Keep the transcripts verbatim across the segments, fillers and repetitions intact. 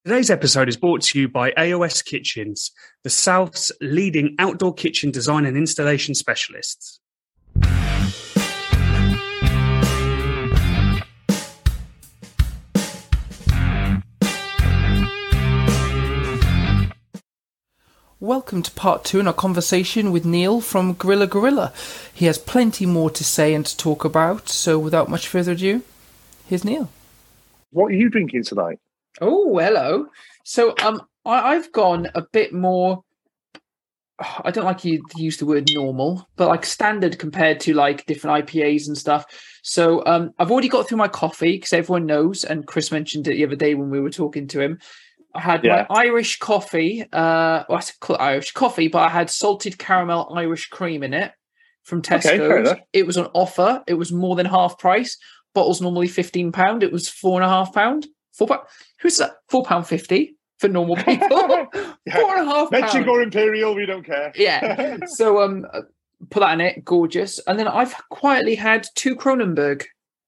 Today's episode is brought to you by A O S Kitchens, the South's leading outdoor kitchen design and installation specialists. Welcome to part two in our conversation with Neil from Gorilla Gorilla. He has plenty more to say and to talk about, so without much further ado, here's Neil. What are you drinking tonight? Oh, hello. So um, I, I've gone a bit more, I don't like you to use the word normal, but like standard compared to like different I P As and stuff. So um, I've already got through my coffee because everyone knows, and Chris mentioned it the other day when we were talking to him. I had Yeah. my Irish coffee, uh, well, I call it Irish coffee, but I had salted caramel Irish cream in it from Okay, fair Tesco. enough. It was on offer. It was more than half price. Bottles normally fifteen pounds. It was four and a half pound. Four pound. Who's that? Four pound fifty for normal people. Yeah. Four and a half pound. Mexico or Imperial, we don't care. Yeah. So um, put that in it. Gorgeous. And then I've quietly had two Kronenberg.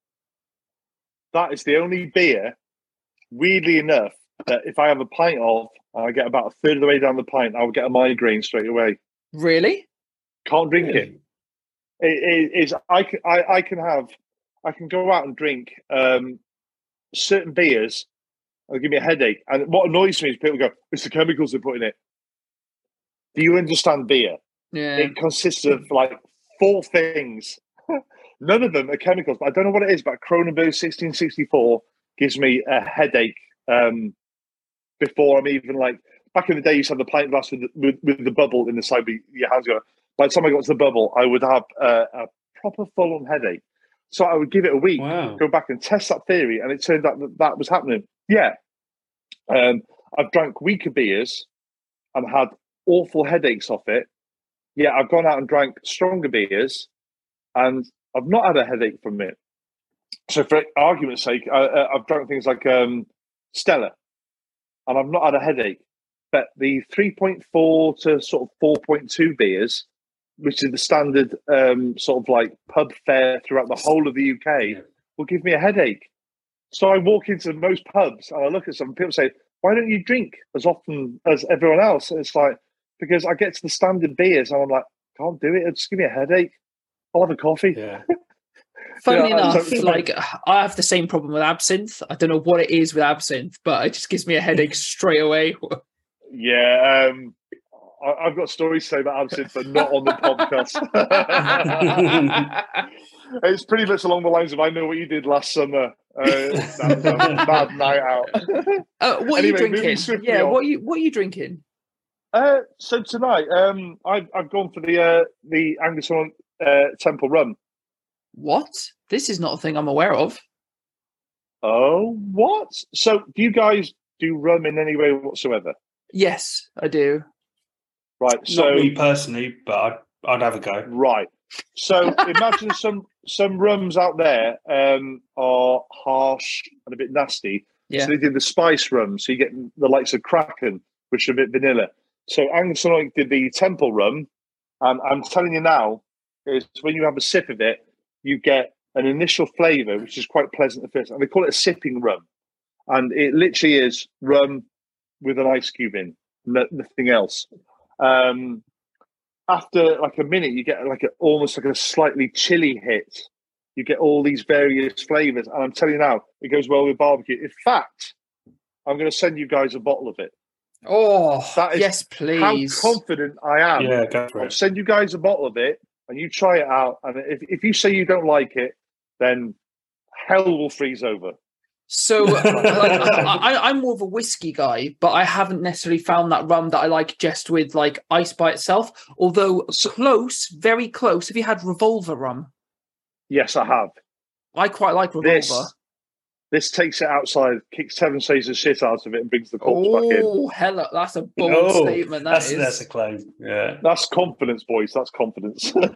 That is the only beer, weirdly enough, that if I have a pint of, and I get about a third of the way down the pint, I'll get a migraine straight away. Really? Can't drink it. It, it it's, I, can, I, I can have, I can go out and drink um, certain beers, and give me a headache. And what annoys me is people go, it's the chemicals they put in it. Do you understand beer? Yeah. It consists of like four things. None of them are chemicals, but I don't know what it is. But Kronenberg sixteen sixty-four gives me a headache um, before I'm even like. Back in the day, you used to have the pint glass with the, with, with the bubble in the side with your hands go. By the time I got to the bubble, I would have uh, a proper full-on headache. So I would give it a week, Wow. go back and test that theory, and it turned out that that was happening. Yeah. Um, I've drank weaker beers and had awful headaches off it. Yeah, I've gone out and drank stronger beers and I've not had a headache from it. So for argument's sake, I, uh, I've drunk things like um, Stella and I've not had a headache. But the three point four to sort of four point two beers, which is the standard um, sort of like pub fare throughout the whole of the U K, will give me a headache. So I walk into most pubs and I look at some people say, why don't you drink as often as everyone else? And it's like, because I get to the standard beers and I'm like, can't do it. It'll just give me a headache. I'll have a coffee. Yeah. Funnily Yeah, enough, so- like I have the same problem with absinthe. I don't know what it is with absinthe, but it just gives me a headache straight away. Yeah, um, I, I've got stories to say about absinthe, but not on the podcast. It's pretty much along the lines of I know what you did last summer. Uh, that was a bad night out. Uh, what Anyway, are you moving drinking? swiftly Yeah, on. what are you what are you drinking? Uh, so tonight, um, I've I've gone for the uh, the Angus on uh, Temple rum. What? This is not a thing I'm aware of. Oh, what? So do you guys do rum in any way whatsoever? Yes, I do. Right. So Not me personally, but I'd, I'd have a go. right. So imagine some some rums out there um, are harsh and a bit nasty. Yeah. So they did the spice rum. So you get the likes of Kraken, which are a bit vanilla. So Angus and Oink did the Temple rum. And I'm telling you now, is when you have a sip of it, you get an initial flavour, which is quite pleasant at first. And they call it a sipping rum. And it literally is rum with an ice cube in, no, nothing else. Um, after like a minute, you get like a, almost like a slightly chilly hit. You get all these various flavours. And I'm telling you now, it goes well with barbecue. In fact, I'm going to send you guys a bottle of it. Oh, That is yes, please. How confident I am. Yeah, go for I'll it. send you guys a bottle of it and you try it out. And if, if you say you don't like it, then hell will freeze over. So, like, I, I, I'm more of a whiskey guy, but I haven't necessarily found that rum that I like just with like ice by itself. Although close, very close. Have you had Revolver rum? Yes, I have. I quite like Revolver. This, this takes it outside, kicks Seven Says the shit out of it and brings the corpse back in. Oh, hello. That's a bold Oh, statement. That that's, is. that's a claim. Yeah. That's confidence, boys. That's confidence. um,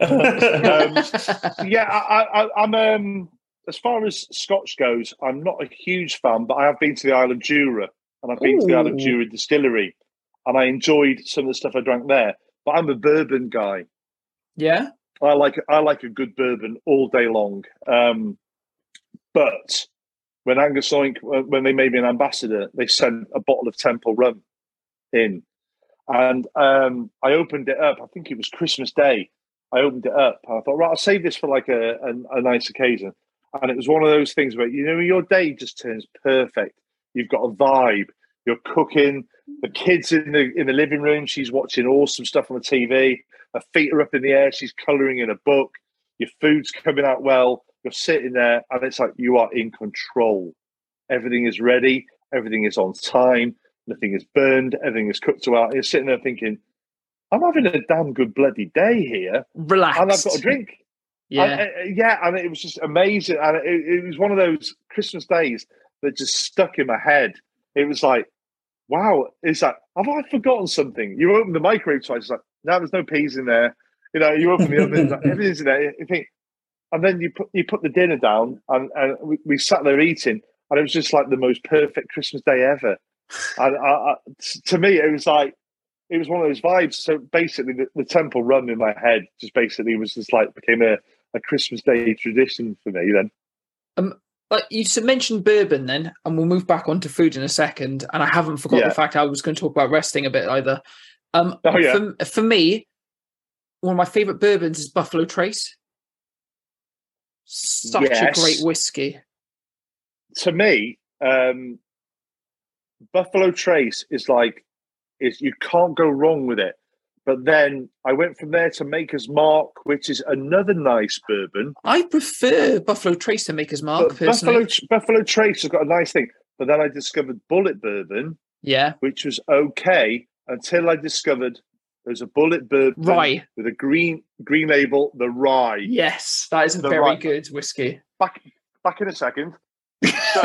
yeah, I, I, I'm. Um, as far as Scotch goes, I'm not a huge fan, but I have been to the Isle of Jura, and I've been Ooh. to the Isle of Jura distillery, and I enjoyed some of the stuff I drank there. But I'm a bourbon guy. Yeah. I like I like a good bourbon all day long. Um, but when Angus Oink, when they made me an ambassador, they sent a bottle of Temple rum in. And um, I opened it up. I think it was Christmas Day. I opened it up. And I thought, right, I'll save this for like a, a, a nice occasion. And it was one of those things where, you know, your day just turns perfect. You've got a vibe. You're cooking. The kid's in the in the living room. She's watching awesome stuff on the T V. Her feet are up in the air. She's colouring in a book. Your food's coming out well. You're sitting there, and it's like you are in control. Everything is ready. Everything is on time. Nothing is burned. Everything is cooked well. You're sitting there thinking, I'm having a damn good bloody day here. Relaxed. And I've got a drink. Yeah. And, uh, yeah, and it was just amazing. And it, it was one of those Christmas days that just stuck in my head. It was like, wow, it's like, have I forgotten something? You open the microwave twice, it's like, no, there's no peas in there. You know, you open the oven, like, everything's in there. You think, and then you put you put the dinner down, and, and we, we sat there eating, and it was just like the most perfect Christmas day ever. And I, I, to me, it was like, it was one of those vibes. So basically, the, the Temple rum in my head just basically was just like became a, a Christmas Day tradition for me then. Um, but you mentioned bourbon then, and we'll move back onto food in a second. And I haven't forgot Yeah. the fact I was going to talk about resting a bit either. Um, Oh, yeah. for, for me, one of my favourite bourbons is Buffalo Trace. Such Yes. a great whiskey. To me, um, Buffalo Trace is like, is you can't go wrong with it. But then I went from there to Maker's Mark, which is another nice bourbon. I prefer Buffalo Trace to Maker's Mark, But personally. Buffalo, Buffalo Trace has got a nice thing. But then I discovered Bullet Bourbon, Yeah. which was okay until I discovered there's a Bullet Bourbon Rye. with a green green label, the Rye. Yes, that is a The very rye. good whiskey. Back back in a second. So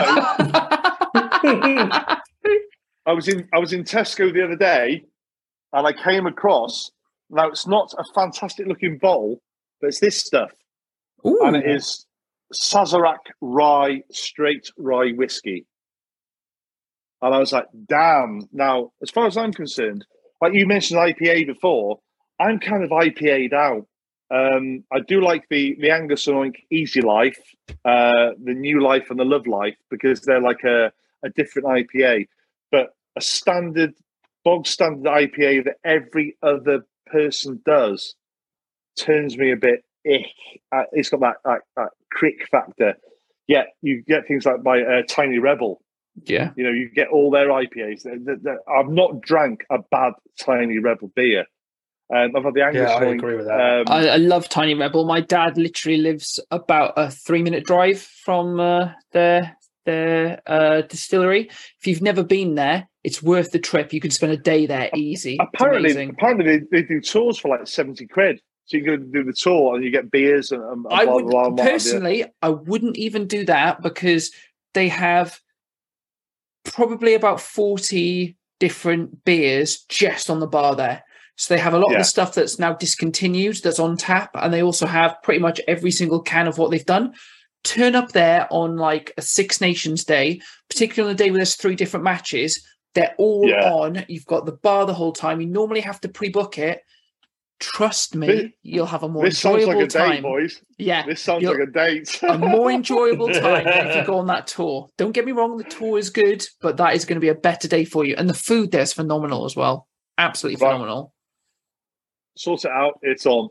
I was in I was in Tesco the other day, and I came across. Now it's not a fantastic looking bottle, but it's this stuff, Ooh. and it is Sazerac Rye Straight Rye Whiskey. And I was like, "Damn!" Now, as far as I'm concerned, like you mentioned I P A before, I'm kind of I P A'd out. Um, I do like the the Angus and Oink Easy Life, uh, the New Life and the Love Life, because they're like a, a different I P A. But a standard, bog standard I P A that every other person does turns me a bit ick. Uh, it's got that, that, that crick factor. Yet you get things like my uh, Tiny Rebel. Yeah. You know, you get all their I P As. They're, they're, they're, I've not drank a bad Tiny Rebel beer. Um, I've had the Angus Yeah, I Oink, agree with that. Um, I, I love Tiny Rebel. My dad literally lives about a three-minute drive from uh, their their uh, distillery. If you've never been there, it's worth the trip. You can spend a day there easy. It's apparently, amazing. apparently they, they do tours for like seventy quid. So you can go do the tour and you get beers and, and I blah, would blah, blah, blah, personally, I wouldn't even do that because they have probably about forty different beers just on the bar there. So they have a lot Yeah. of the stuff that's now discontinued that's on tap, and they also have pretty much every single can of what they've done. Turn up there on like a Six Nations day, particularly on the day where there's three different matches. They're all Yeah. on. You've got the bar the whole time. You normally have to pre-book it. Trust me, This- you'll have a more This sounds enjoyable like a date, time. boys. Yeah, This sounds You'll- like a date. a more enjoyable time than if you go on that tour. Don't get me wrong, the tour is good, but that is going to be a better day for you. And the food there's phenomenal as well. Absolutely Right. phenomenal. Sort it out. It's on.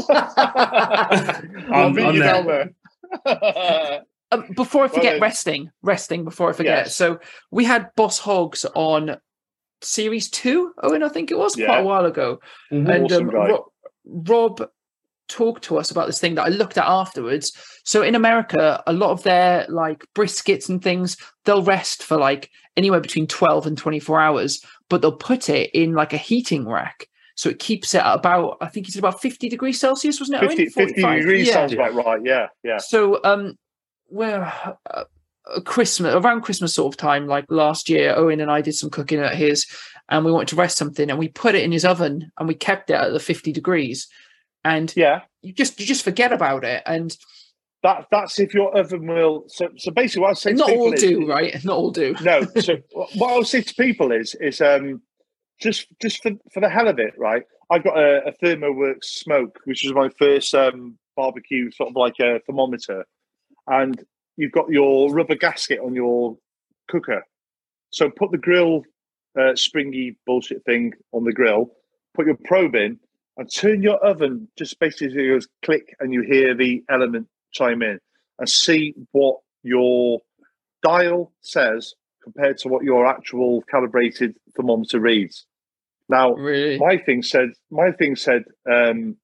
I'll I'm- meet I'm you there. down there. Um, before I forget, then- resting, resting, before I forget. Yes. So we had Boss Hogs on series two, Owen, I think it was, quite Yeah. a while ago. Mhm. And Awesome um, guy. Ro- Rob talked to us about this thing that I looked at afterwards. So in America, a lot of their like briskets and things, they'll rest for like anywhere between twelve and twenty-four hours, but they'll put it in like a heating rack. So it keeps it at about, I think it's about fifty degrees Celsius, wasn't it? Owen? fifty, fifty forty-five? degrees Yeah. sounds about right. Yeah, yeah. So, um, well, uh, uh, Christmas around Christmas sort of time, like last year, Owen and I did some cooking at his, and we wanted to rest something, and we put it in his oven, and we kept it at the fifty degrees, and Yeah. you just you just forget about it, and That that's if your oven will. So so basically, what I say to not people all is, do, right? Not all do. No. So what I'll say to people is is um just just for for the hell of it, right? I've got a, a ThermoWorks Smoke, which was my first um barbecue sort of like a thermometer, and you've got your rubber gasket on your cooker. So put the grill uh, springy bullshit thing on the grill, put your probe in, and turn your oven just basically goes click, and you hear the element chime in, and see what your dial says compared to what your actual calibrated thermometer reads. Now, Really? my thing said my thing said um,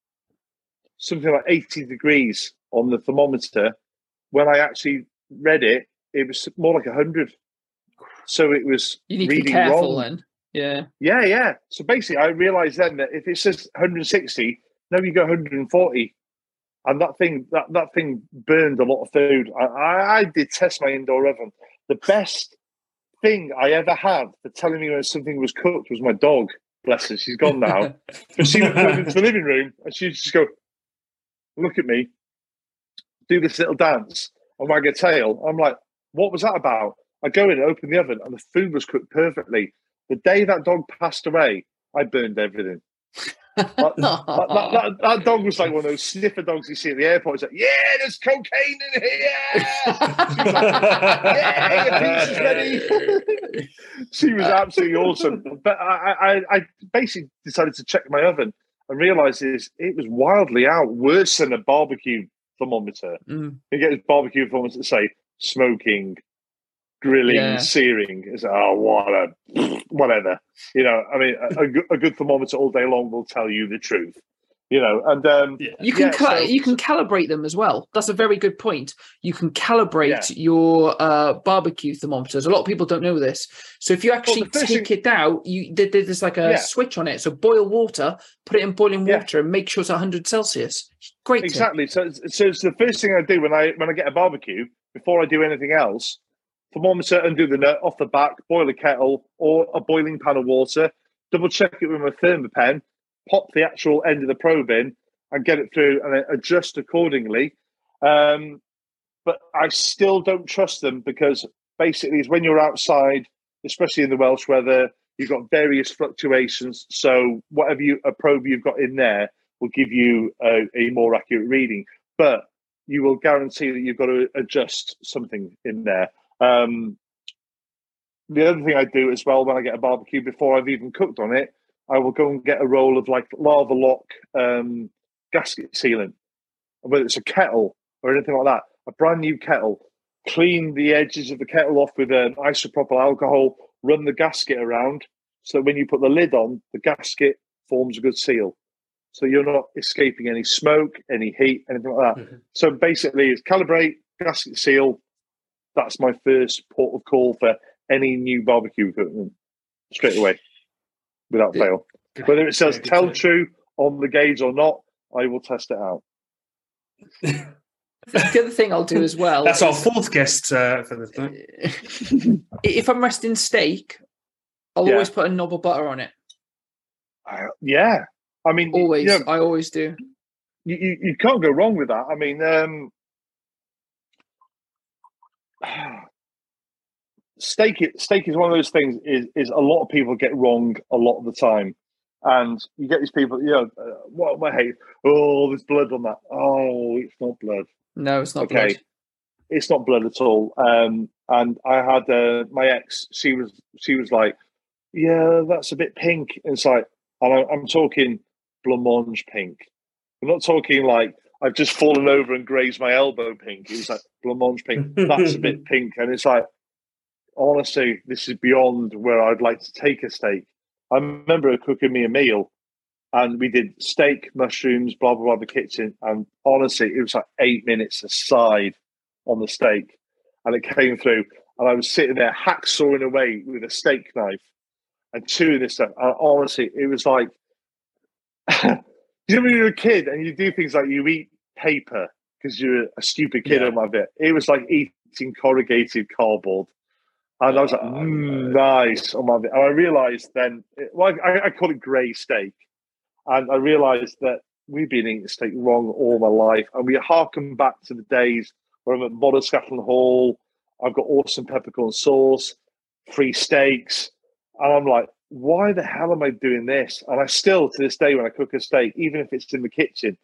something like eighty degrees on the thermometer. When I actually read it, it was more like one hundred. So it was You need to be reading careful wrong. then. Yeah. Yeah, yeah. So basically, I realised then that if it says one hundred sixty, now you go one hundred forty, and that thing that, that thing burned a lot of food. I, I, I did test my indoor oven. The best thing I ever had for telling me when something was cooked was my dog. Bless her, she's gone now. But she would come into the living room and she'd just go, look at me, do this little dance, and wag her tail. I'm like, what was that about? I go in and open the oven, and the food was cooked perfectly. The day that dog passed away, I burned everything. That, that, that, that, that dog was like one of those sniffer dogs you see at the airport. It's like, yeah, there's cocaine in here. She was like, yeah, your pizza's ready. She was absolutely awesome. But I, I, I basically decided to check my oven and realised is it was wildly out, worse than a barbecue thermometer. Mm. You get this barbecue thermometer to say smoking, grilling, Yeah. searing. It's like, oh, what a, whatever. You know, I mean, a, a, good, a good thermometer all day long will tell you the truth. You know, and um, Yeah. You can yeah, cal- so- you can calibrate them as well. That's a very good point. You can calibrate Yeah. your uh, barbecue thermometers. A lot of people don't know this. So if you actually the first take thing- it out, you there- there's like a Yeah. switch on it. So boil water, put it in boiling Yeah. water, and make sure it's one hundred Celsius. Great. tip. Exactly. So, it's- so it's the first thing I do when I when I get a barbecue before I do anything else. Thermometer, undo the nut off the back, boil a kettle or a boiling pan of water, double check it with my thermopen, pop the actual end of the probe in and get it through and then adjust accordingly. Um, but I still don't trust them because basically it's when you're outside, especially in the Welsh weather, you've got various fluctuations. So whatever you a probe you've got in there will give you a, a more accurate reading. But you will guarantee that you've got to adjust something in there. Um, the other thing I do as well when I get a barbecue, before I've even cooked on it, I will go and get a roll of like lava lock um, gasket sealant, whether it's a kettle or anything like that, a brand new kettle, clean the edges of the kettle off with an isopropyl alcohol, run the gasket around so that when you put the lid on, the gasket forms a good seal. So you're not escaping any smoke, any heat, anything like that. Mm-hmm. So basically it's calibrate, gasket seal. That's my first port of call for any new barbecue equipment straight away, without Yeah. fail. Whether it says Yeah, good tell tip. true on the gauge or not, I will test it out. The other thing I'll do as well. That's our is- fourth guest uh, for this time. if I'm resting steak, I'll Yeah. always put a knob of butter on it. Uh, yeah. I mean, you- Always. you, know, I always do. you, you, you can't go wrong with that. I mean, um, steak, steak is one of those things is, is a lot of people get wrong a lot of the time. And you get these people, you know, uh, what I hate, oh, there's blood on that. Oh, it's not blood. No, it's not Okay. blood. It's not blood at all. Um, and I had uh, my ex. She was she was like, "Yeah, that's a bit pink." And it's like, and I, I'm talking blancmange pink. I'm not talking like I've just fallen over and grazed my elbow pink. It was like blancmange pink. That's a bit pink, and it's like, honestly, this is beyond where I'd like to take a steak. I remember her cooking me a meal, and we did steak, mushrooms, blah blah blah, in the kitchen. And honestly, it was like eight minutes aside on the steak, and it came through, and I was sitting there hacksawing away with a steak knife and chewing this stuff. And honestly, it was like, you know, when you're a kid and you do things like you eat paper because you're a stupid kid Yeah. on my bit. It was like eating corrugated cardboard. And I was like, Oh, mm, no. nice on my bit. And I realised then, well, I, I call it grey steak. And I realised that we've been eating steak wrong all my life. And we harken back to the days where I'm at Modder Hall. I've got awesome peppercorn sauce, free steaks. And I'm like, why the hell am I doing this? And I still, to this day, when I cook a steak, even if it's in the kitchen,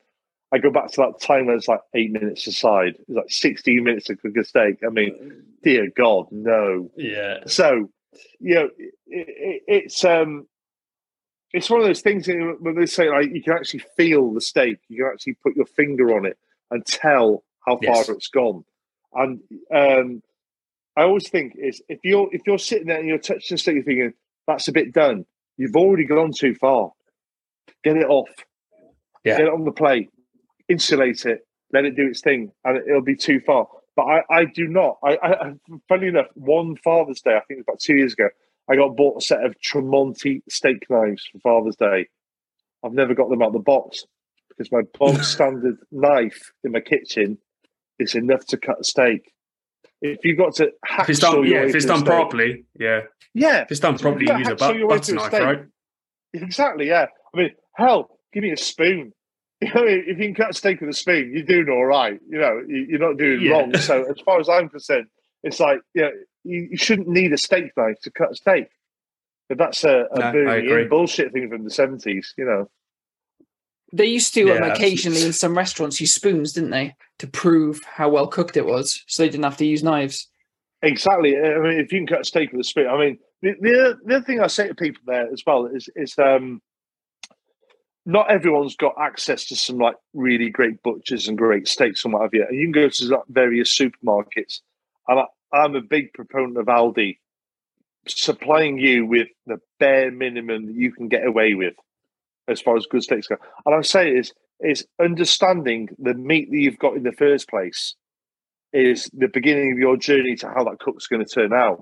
I go back to that time when it's like eight minutes aside. It's like sixteen minutes to cook a steak. I mean, dear God, no. Yeah. So, you know, it, it, it's um, it's one of those things when they say like you can actually feel the steak, you can actually put your finger on it and tell how Yes. far it's gone. And um, I always think is if you're if you're sitting there and you're touching the steak, you're thinking that's a bit done. You've already gone too far. Get it off. Yeah. Get it on the plate. Insulate it. Let it do its thing, and it'll be too far. But I, I do not. I, I, funny enough, one Father's Day, I think it was about two years ago, I got bought a set of Tremonti steak knives for Father's Day. I've never got them out of the box because my bog standard knife in my kitchen is enough to cut a steak. If you got to If it's done, hacksaw your yeah, way if it's through a done steak- properly, yeah. yeah, If it's done So properly, you you use a hacksaw but- your way butter through a knife, steak. right? Exactly, yeah. I mean, hell, give me a spoon. You know, if you can cut a steak with a spoon, you're doing all right. You know, you- you're not doing Yeah. wrong. So, as far as I'm concerned, it's like, you know, you, you shouldn't need a steak knife to cut a steak. But that's a, a No, I Birmingham agree. bullshit thing from the seventies, you know. They used to um, Yeah, occasionally absolutely. in some restaurants use spoons, didn't they, to prove how well cooked it was, so they didn't have to use knives. Exactly. I mean, if you can cut a steak with a spoon, I mean, the, the, the other thing I say to people there as well is, is um, not everyone's got access to some like really great butchers and great steaks and what have you. And you can go to various supermarkets. And I, I'm a big proponent of Aldi supplying you with the bare minimum that you can get away with as far as good steaks go. And I'm saying is is understanding the meat that you've got in the first place is the beginning of your journey to how that cook's going to turn out.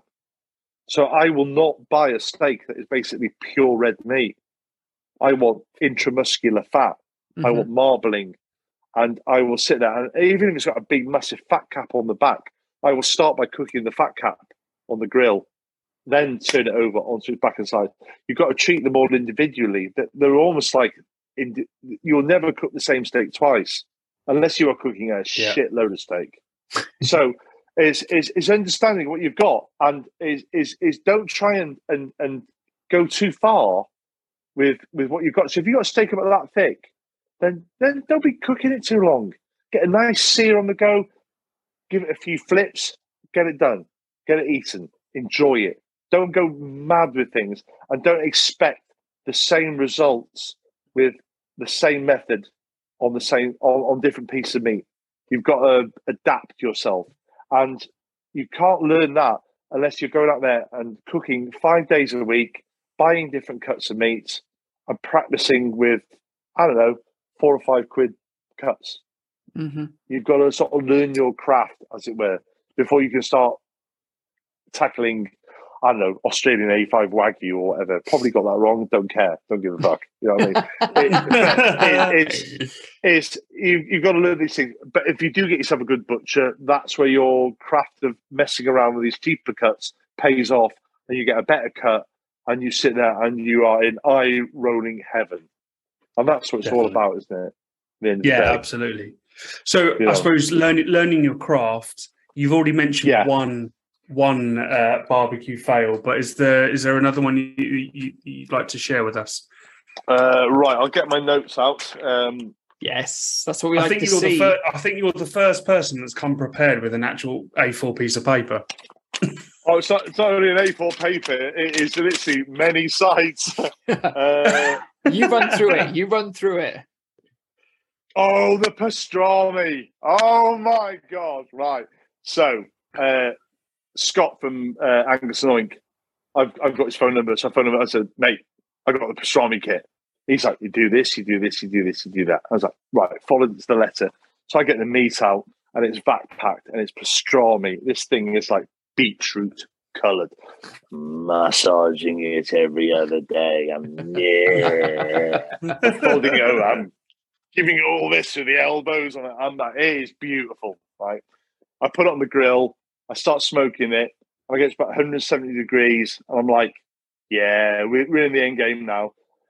So I will not buy a steak that is basically pure red meat. I want intramuscular fat. Mm-hmm. I want marbling. And I will sit there, and even if it's got a big, massive fat cap on the back, I will start by cooking the fat cap on the grill, then turn it over onto its back and side. You've got to treat them all individually. They're almost like, in, you'll never cook the same steak twice, unless you are cooking a Yeah. shitload of steak. So is is is understanding what you've got, and is is is don't try and and and go too far with with what you've got. So if you've got a steak about that thick, then then don't be cooking it too long. Get a nice sear on the go, give it a few flips, get it done, get it eaten, enjoy it. Don't go mad with things, and don't expect the same results with the same method on the same on, on different pieces of meat. You've got to adapt yourself, and you can't learn that unless you're going out there and cooking five days a week, buying different cuts of meat, and practicing with, I don't know, four or five quid cuts. Mm-hmm. You've got to sort of learn your craft, as it were, before you can start tackling, I don't know, Australian A five Wagyu or whatever. Probably got that wrong. Don't care. Don't give a fuck. You know what I mean? It, but it, it's, it's, you, you've got to learn these things. But if you do get yourself a good butcher, that's where your craft of messing around with these cheaper cuts pays off, and you get a better cut, and you sit there and you are in eye-rolling heaven. And that's what it's Definitely. all about, isn't it? At the end of Yeah, the day. absolutely. So You I know. suppose learning learning your craft. You've already mentioned Yeah. one one uh, barbecue fail, but is there is there another one you, you you'd like to share with us? Uh, right, I'll get my notes out. Um, Yes, that's what we I like think to you're see. the first. I think you're the first person that's come prepared with an actual A four piece of paper. oh, it's not, it's not only an A four paper. It is literally many sides. uh, You run through it. You run through it. oh, the pastrami. Oh, my God. Right. So, uh, Scott from uh, Angus and Oink, I've, I've got his phone number. So I phoned him. I said, mate, I got the pastrami kit. He's like, you do this, you do this, you do this, you do that. I was like, right, follow the letter. So I get the meat out, and it's vac-packed, and it's pastrami. This thing is like beetroot coloured. Massaging it every other day. I'm, yeah. I'm folding it over. I'm giving it all this with the elbows on it. I'm like, it is beautiful, right? I put it on the grill. I start smoking it. And I get to about one hundred seventy degrees, and I'm like, yeah, we're, we're in the end game now.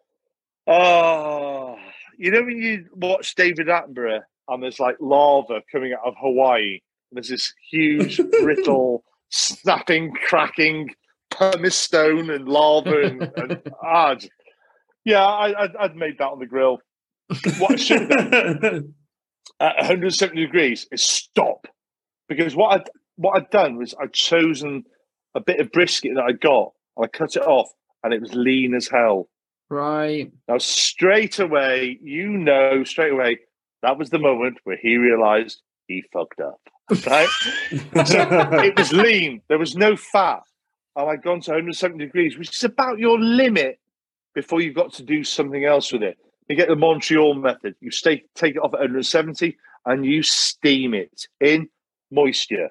Oh, you know when you watch David Attenborough and there's like lava coming out of Hawaii, and there's this huge, brittle, snapping, cracking pumice stone and lava, and, and ah, yeah, I, I'd, I'd made that on the grill. What I should have done, at one hundred seventy degrees is stop. Because what I'd, what I'd done was I'd chosen a bit of brisket that I got, and I cut it off, and it was lean as hell. Right. Now, straight away, you know, straight away, that was the moment where he realised he fucked up. Right? So it was lean. There was no fat. And I'd gone to one hundred seventy degrees, which is about your limit before you've got to do something else with it. You get the Montreal method. You stay, take it off at one hundred seventy and you steam it in moisture.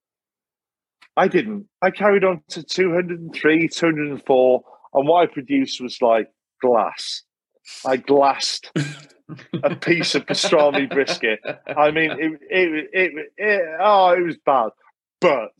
I didn't. I carried on to two hundred three, two hundred four, and what I produced was like glass. I glassed a piece of pastrami brisket. I mean, it, it, it, it, oh, it was bad. But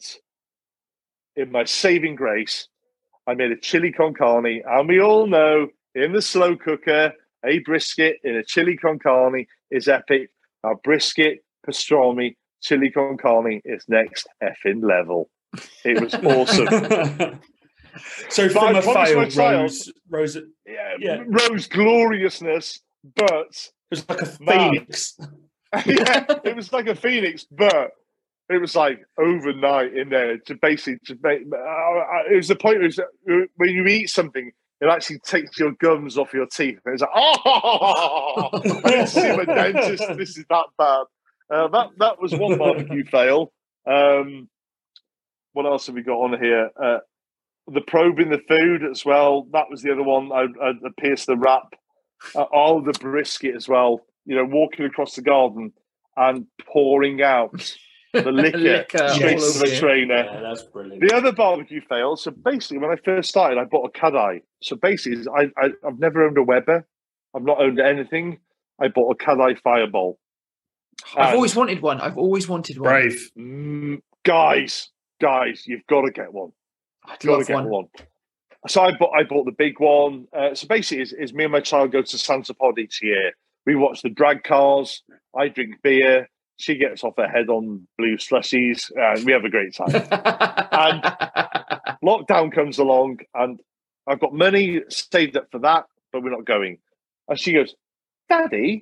in my saving grace, I made a chili con carne, and we all know in the slow cooker, a brisket in a chili con carne is epic. Now, brisket, pastrami, chili con carne is next effing level. It was awesome. So from a fail, rose, rose, yeah, yeah. rose gloriousness, but it was like a phoenix. Yeah, it was like a phoenix, but it was like overnight in there to basically to make. Uh, it was the point where it was, when you eat something, it actually takes your gums off your teeth. And it's like, oh, I didn't see my dentist. This is that bad. Uh, that that was one barbecue fail. Um, what else have we got on here? Uh, the probing the food as well. That was the other one. I, I, I pierced the wrap. Uh, all the brisket as well. You know, walking across the garden and pouring out the liquor, liquor straight to the trainer. Yeah, that's brilliant. The other barbecue fail. So basically, when I first started, I bought a Cadai. So basically, I, I I've never owned a Weber. I've not owned anything. I bought a Cadai Fireball. I've And, always wanted one. I've always wanted one. Brave. mm, guys, guys, you've got to get one. I'd Got to love get one. one. So I bought I bought the big one. Uh, so basically, is, is me and my child go to Santa Pod each year. We watch the drag cars. I drink beer. She gets off her head on blue slushies. And we have a great time. And lockdown comes along, and I've got money saved up for that, but we're not going. And she goes, Daddy,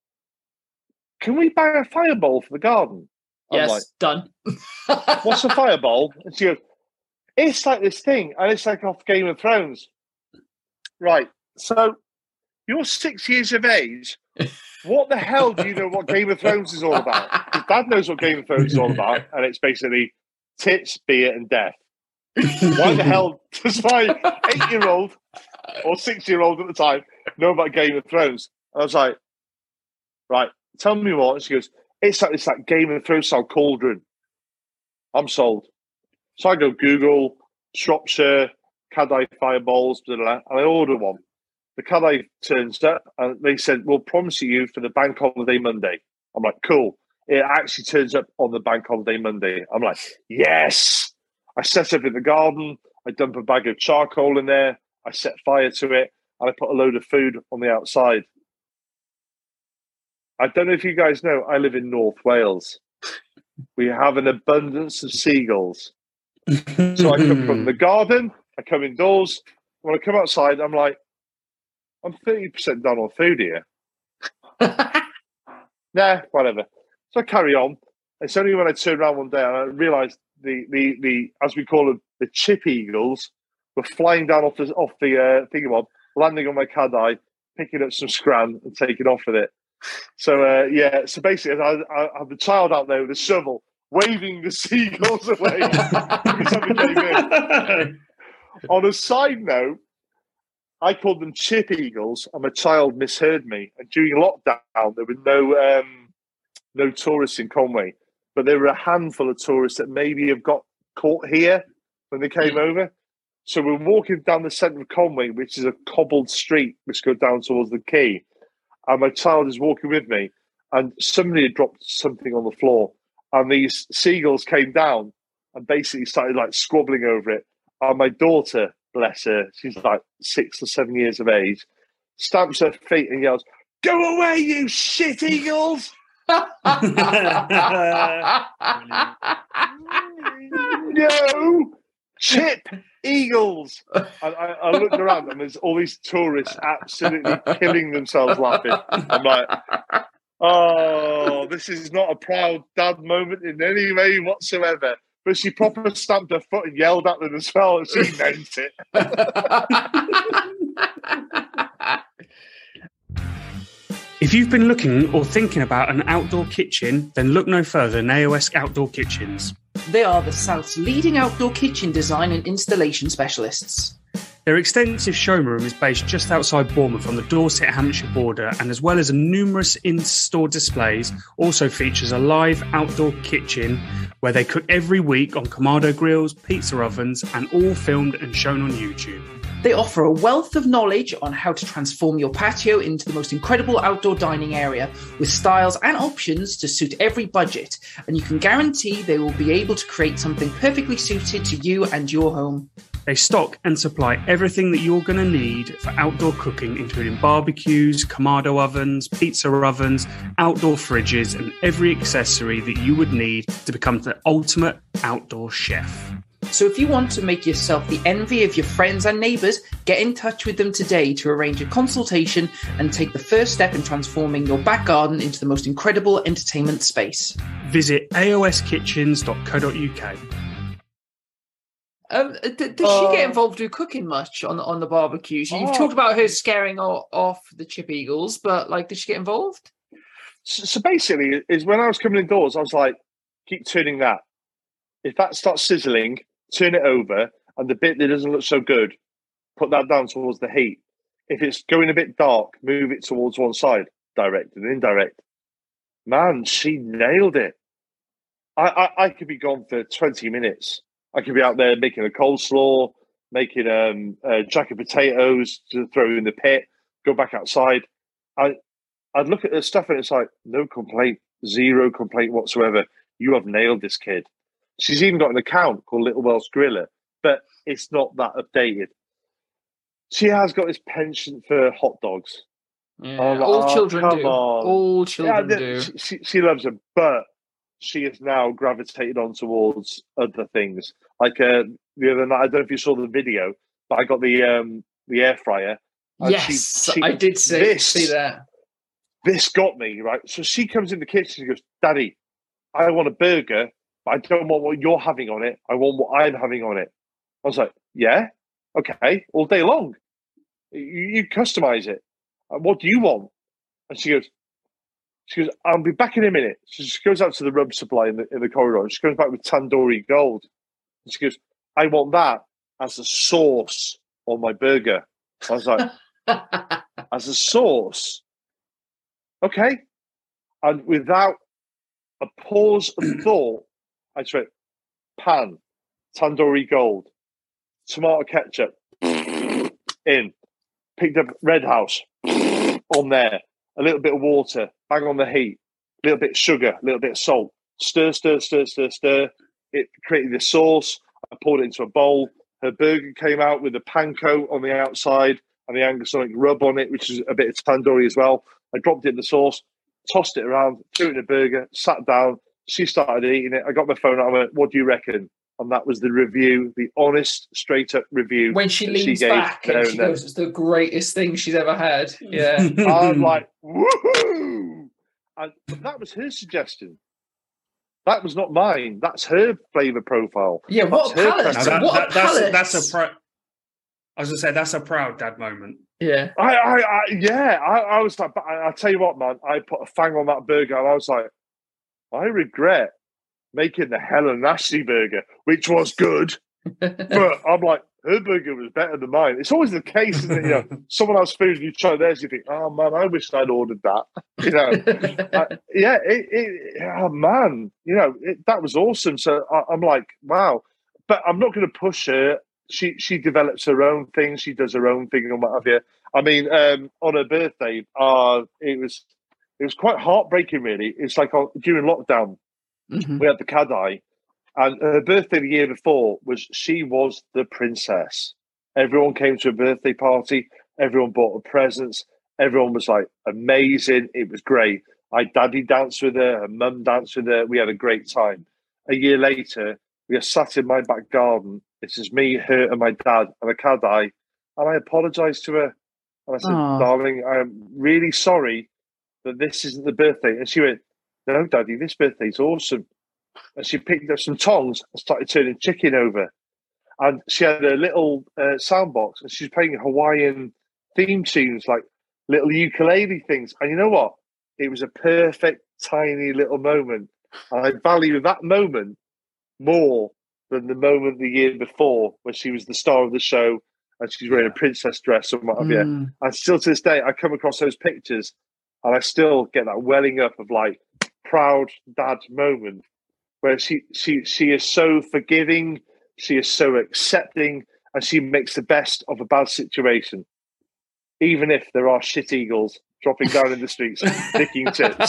can we buy a fireball for the garden? I'm Yes, like, done. what's a fireball? And she goes, it's like this thing, and it's like off Game of Thrones. Right. So you're six years of age. What the hell do you know what Game of Thrones is all about? Because Dad knows what Game of Thrones is all about, and it's basically tits, beer, and death. Why the hell does my eight-year-old or six-year-old at the time know about Game of Thrones? And I was like, right, tell me more. And she goes, it's like it's like Game of Thrones style cauldron. I'm sold. So I go Google Shropshire Cadai Fireballs, blah, blah, blah, and I order one. The Cadai turns up, and they said, we'll promise you for the bank holiday Monday. I'm like, cool. It actually turns up on the bank holiday Monday. I'm like, yes. I set up in the garden. I dump a bag of charcoal in there. I set fire to it, and I put a load of food on the outside. I don't know if you guys know, I live in North Wales. We have an abundance of seagulls. So I come from the garden, I come indoors. When I come outside, I'm like, I'm thirty percent done on food here. Nah, whatever. So I carry on. It's only when I turned around one day and I realised the, the, the, as we call them, the chip eagles were flying down off the, off the uh, thingamabob, landing on my Cadai, picking up some scran and taking off with it. So, uh, yeah, so basically I, I have the child out there with a shovel, waving the seagulls away. On a side note, I called them chip eagles, and my child misheard me. And during lockdown, there were no um, no tourists in Conway, but there were a handful of tourists that maybe have got caught here when they came over. So we're walking down the centre of Conway, which is a cobbled street which goes down towards the quay. And my child is walking with me, and somebody had dropped something on the floor, and these seagulls came down and basically started like squabbling over it. And my daughter, bless her, she's like six or seven years of age, stamps her feet and yells, "Go away, you shit eagles!" No, chip eagles. And I, I looked around, and there's all these tourists absolutely killing themselves laughing. I'm like, Oh, this is not a proud dad moment in any way whatsoever. But she proper stamped her foot and yelled at them as well, and she meant it. If you've been looking or thinking about an outdoor kitchen, then look no further than A O S Outdoor Kitchens. They are the South's leading outdoor kitchen design and installation specialists. Their extensive showroom is based just outside Bournemouth on the Dorset-Hampshire border, and as well as numerous in-store displays, also features a live outdoor kitchen where they cook every week on Kamado grills, pizza ovens, and all filmed and shown on YouTube. They offer a wealth of knowledge on how to transform your patio into the most incredible outdoor dining area with styles and options to suit every budget, and you can guarantee they will be able to create something perfectly suited to you and your home. They stock and supply everything that you're going to need for outdoor cooking, including barbecues, Kamado ovens, pizza ovens, outdoor fridges, and every accessory that you would need to become the ultimate outdoor chef. So if you want to make yourself the envy of your friends and neighbours, get in touch with them today to arrange a consultation and take the first step in transforming your back garden into the most incredible entertainment space. Visit a o s kitchens dot co dot u k. Um, d- does Uh, she get involved with cooking much on on the barbecues? You've Oh. talked about her scaring o- off the chip eagles, but like, does she get involved? So, so basically, is when I was coming indoors, I was like, keep turning that. If that starts sizzling, turn it over, and the bit that doesn't look so good, put that down towards the heat. If it's going a bit dark, move it towards one side, direct and indirect. Man, she nailed it. I, I, I could be gone for twenty minutes. I could be out there making a coleslaw, making um, a jack of potatoes to throw in the pit, go back outside. I, I'd look at the stuff and it's like, no complaint, zero complaint whatsoever. You have nailed this, kid. She's even got an account called Little Welsh Griller, but it's not that updated. She has got this penchant for hot dogs. Yeah, I'm like, all oh, children come do. on. All Yeah, children the- do. she, she, she loves them, but she has now gravitated on towards other things. Like uh, the other night, I don't know if you saw the video, but I got the um, the air fryer. and Yes, she- she- I did see, this- see that. This got me, right? So she comes in the kitchen and goes, Daddy, I want a burger, but I don't want what you're having on it. I want what I'm having on it. I was like, yeah, okay, all day long. You, you customize it. Uh, What do you want? And she goes, she goes, I'll be back in a minute. So she goes out to the rub supply in the in the corridor and she comes back with tandoori gold. And she goes, I want that as a sauce on my burger. I was like, as a sauce? Okay. And without a pause of thought, I just went, pan, tandoori gold, tomato ketchup, in, picked up Red House, on there, a little bit of water, bang on the heat, a little bit of sugar, a little bit of salt, stir, stir, stir, stir, stir. It created the sauce. I poured it into a bowl. Her burger came out with the panko on the outside and the Angosonic rub on it, which is a bit of tandoori as well. I dropped it in the sauce, tossed it around, threw it in a burger, sat down. She started eating it. I got my phone out. I went, what do you reckon? And that was the review, the honest, straight up review. When she that leans gave back there and she then. goes, it's the greatest thing she's ever had. Yeah. I'm like, woohoo! And but that was her suggestion. That was not mine. That's her flavour profile. Yeah, what That's her palate? Now preference. that, What that, a that's, palate. that's a pro- I was going to say, that's a proud dad moment. Yeah. I, I, I yeah, I, I was like, but I, I tell you what, man, I put a fang on that burger, and I was like, I regret making the Helen Nasty burger, which was good, but I'm like, her burger was better than mine. It's always the case, isn't it? You know, someone else's food, and you try theirs, you think, oh man, I wish I'd ordered that. You know, I, yeah, it, it, oh man, you know, it, that was awesome. So I, I'm like, wow, but I'm not going to push her. She she develops her own thing. She does her own thing and what have you. I mean, um, on her birthday, uh, it was it was quite heartbreaking. Really, it's like uh, during lockdown, Mhm. we had the Cadai, and her birthday the year before was she was the princess. Everyone came to a birthday party. Everyone bought her presents. Everyone was like amazing. It was great. I daddy danced with her. Her mum danced with her. We had a great time. A year later, we are sat in my back garden. It's just me, her, and my dad, and a Cadai. And I apologised to her. And I said, Aw. darling, I am really sorry that this isn't the birthday. And she went, no, Daddy, this birthday's awesome. And she picked up some tongs and started turning chicken over. And she had a little uh, sound box and she was playing Hawaiian theme tunes, like little ukulele things. And you know what? It was a perfect, tiny little moment. And I value that moment more than the moment the year before when she was the star of the show and she's wearing a princess dress and what have you. Mm. And still to this day, I come across those pictures and I still get that welling up of like proud dad moment where she she she is so forgiving, she is so accepting, and she makes the best of a bad situation, even if there are shit eagles dropping down in the streets, licking tits.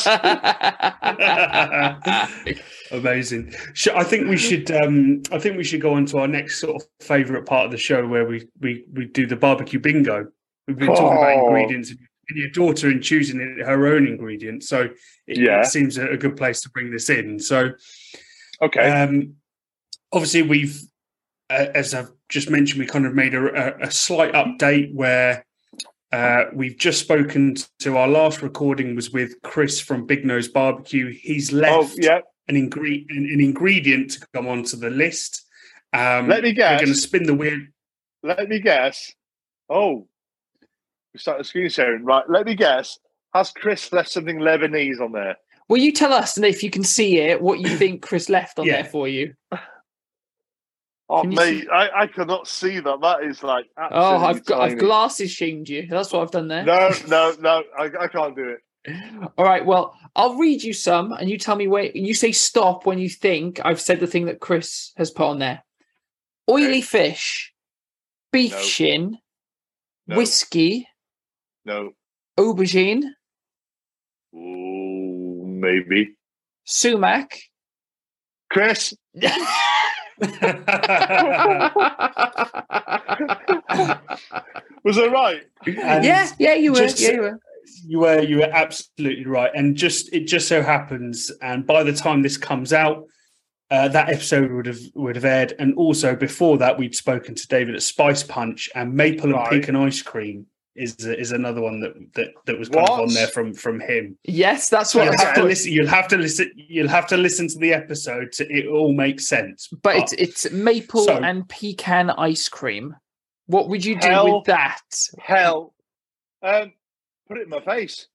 Amazing. I think we should. Um, I think we should go on to our next sort of favourite part of the show, where we we we do the barbecue bingo. We've been talking Oh. about ingredients and your daughter in choosing her own ingredients, so it, Yeah. it seems a, a good place to bring this in. So, Okay. um, obviously, we've, uh, as I've just mentioned, we kind of made a, a, a slight update where. Uh, we've just spoken to our last recording was with Chris from Big Nose Barbecue. He's left oh, yeah. an, ingre- an, an ingredient to come onto the list. Um, Let me guess. We're going to spin the wheel. Let me guess. Oh, we started screen sharing. Right. Let me guess. Has Chris left something Lebanese on there? Will you tell us, and if you can see it, what you think Chris left on Yeah. there for you? Oh, Can you mate, see- I, I cannot see that. That is like Oh, absolutely I've got I've tiny. glasses shamed you. That's what I've done there. No, no, no. I, I can't do it. All right. Well, I'll read you some, and you tell me where. You say stop when you think I've said the thing that Chris has put on there. Oily Okay. fish, beef No. shin, No. whiskey, No. aubergine, Ooh, maybe. sumac. Chris. Was I right? And yeah, yeah, you were. just- Yeah, you were. You were you were absolutely right, and just it just so happens, and by the time this comes out, uh, that episode would have would have aired, and also before that, we'd spoken to David at Spice Punch, and maple and Right. pecan ice cream is is another one that that, that was kind of What? on there from from him. Yes, that's So what. you'll I have to thought. listen. You'll have to listen. You'll have to listen to the episode to it all makes sense. But it's it's maple So- and pecan ice cream. What would you do Hell. with that? Hell. Um, put it in my face.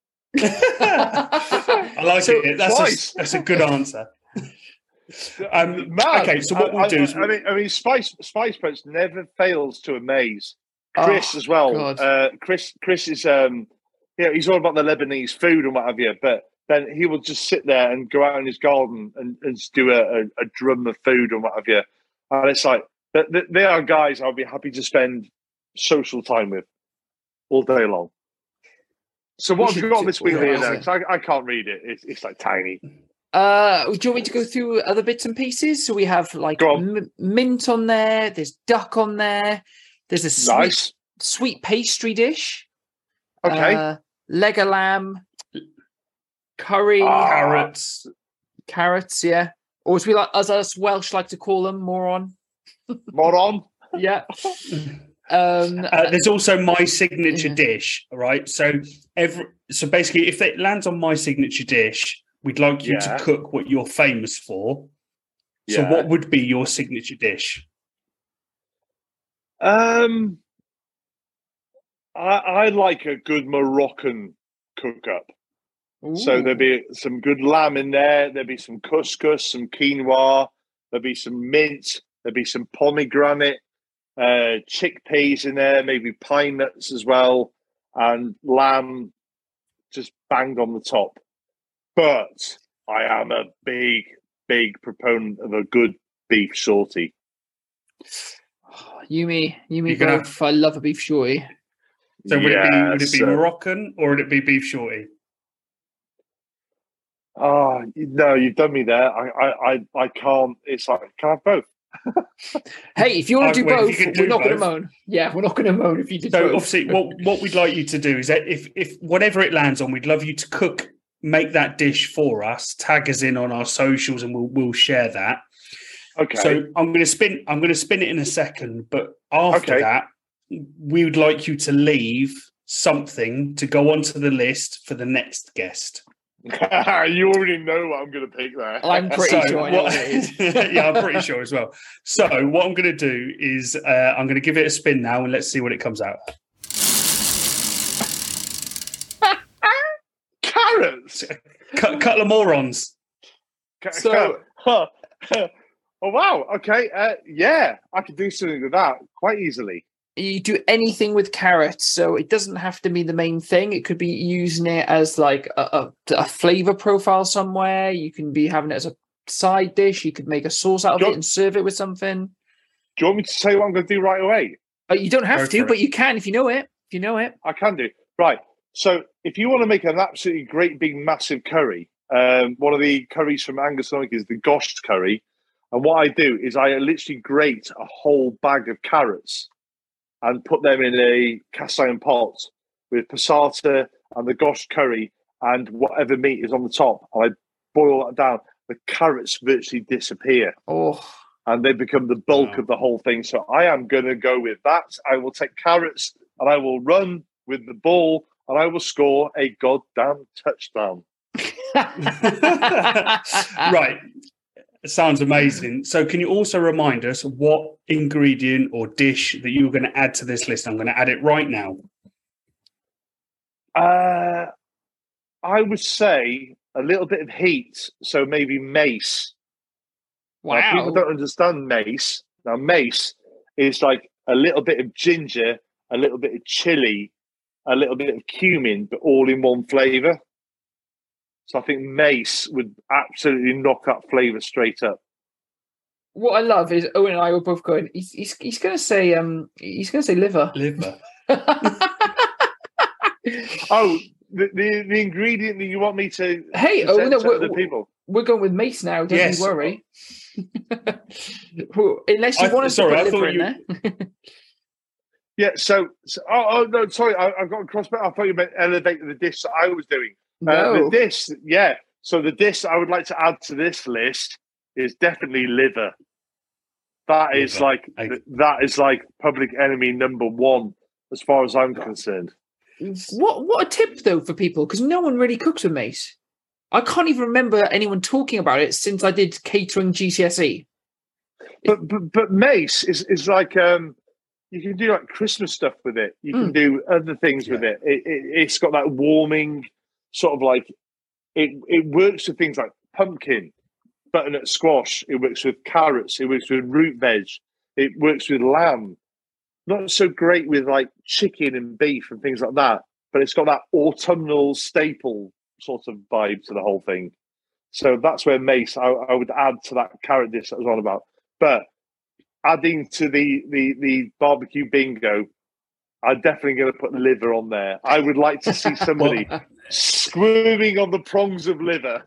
I like So- it. That's Twice. a, that's a good answer. Um, Man, okay, so what I, we'll do I, is I mean, I mean, Spice Spice Punch never fails to amaze. Oh, Chris as well. God. Uh, Chris, Chris is um, yeah, he's all about the Lebanese food and what have you. But then he will just sit there and go out in his garden and, and just do a, a, a drum of food and what have you. And it's like th- th- they are guys I'll be happy to spend social time with all day long. So what We have you should got on do- this wheel yeah, here I now? see. 'Cause I, I can't read it. It's, it's like tiny. Uh, do you want me to go through other bits and pieces? So we have like Go on. m- mint on there. There's duck on there. There's a sweet, Nice. sweet pastry dish. Okay. Uh, leg of lamb, curry, Ah. carrots. carrots. Yeah, or as we like, as us Welsh like to call them, moron. Moron. Yeah. Um, Uh, there's also my signature Yeah. dish, right? So every so basically, if it lands on my signature dish, we'd like you Yeah. to cook what you're famous for. So Yeah. what would be your signature dish? Um, I, I like a good Moroccan cook up. So ooh. there'd be some good lamb in there. There'd be some couscous, some quinoa. There'd be some mint. There'd be some pomegranate, uh, chickpeas in there. Maybe pine nuts as well, and lamb just banged on the top. But I am a big, big proponent of a good beef shorty. You me, you me You're gonna- both. I love a beef shorty. So would it be would it be so- Moroccan or would it be beef shorty? Oh no, you've done me there. I, I, I, I can't. It's like can I have both? Hey, if you want Uh, to do wait, if both, you could we're do not going to both. moan. Yeah, we're not going to moan if you did So both. obviously, what what we'd like you to do is that if if whatever it lands on, we'd love you to cook, make that dish for us, tag us in on our socials, and we'll we'll share that. Okay. So I'm going to spin. I'm going to spin it in a second, but after Okay. that, we would like you to leave something to go onto the list for the next guest. You already know what I'm going to pick there. I'm pretty So sure I know what- what it is. yeah, I'm pretty sure as well. So what I'm going to do is uh, I'm going to give it a spin now and let's see what it comes out. Carrots. Cut, couple of morons. Ca- So- ca- oh wow. Okay. Uh, yeah, I could do something with that quite easily. You do anything with carrots, so it doesn't have to be the main thing. It could be using it as like a, a, a flavor profile somewhere. You can be having it as a side dish. You could make a sauce out of Do you- it and serve it with something. Do you want me to say what I'm going to do right away? Uh, you don't have Go to, for but it. you can if you know it. If you know it. I can do. Right. So if you want to make an absolutely great big massive curry, um, one of the curries from Angus Sonic is the Gosht curry. And what I do is I literally grate a whole bag of carrots and put them in a cast iron pot with passata and the Gosht curry and whatever meat is on the top. And I boil that down. The carrots virtually disappear Oh, and they become the bulk Wow. of the whole thing. So I am going to go with that. I will take carrots and I will run with the ball and I will score a goddamn touchdown. Right. It sounds amazing. So can you also remind us what ingredient or dish that you were going to add to this list? I'm going to add it right now. Uh, I would say a little bit of heat. So maybe mace. Now, people wow. don't understand mace. Now, mace is like a little bit of ginger, a little bit of chili, a little bit of cumin, but all in one flavour. So I think mace would absolutely knock that flavour straight up. What I love is Owen and I were both going. He's he's, he's going to say um he's going to say liver. Liver. Oh, the, the, the ingredient that you want me to Hey, present oh, no, to we're- the people. We're going with mace now. Don't Yes. you worry. Well, unless you I- want us sorry, I to put liver thought in you- there. Yeah, so, so oh, oh no, sorry, I, I've got cross. I thought you meant elevate the dish that I was doing. Uh, No. the dish, yeah. So the dish I would like to add to this list is definitely liver. That is Liver. like I- that is like public enemy number one as far as I'm concerned. What what a tip though for people, because no one really cooks with mace. I can't even remember anyone talking about it since I did catering G C S E. But but, but mace is, is like um, you can do like Christmas stuff with it. You can Mm. do other things with Yeah. it. It, it. It's got that warming sort of like it. It works with things like pumpkin, butternut squash. It works with carrots. It works with root veg. It works with lamb. Not so great with like chicken and beef and things like that. But it's got that autumnal staple sort of vibe to the whole thing. So that's where mace I, I would add to that carrot dish that I was on about. But adding to the the the barbecue bingo, I'm definitely going to put liver on there. I would like to see somebody squirming on the prongs of liver.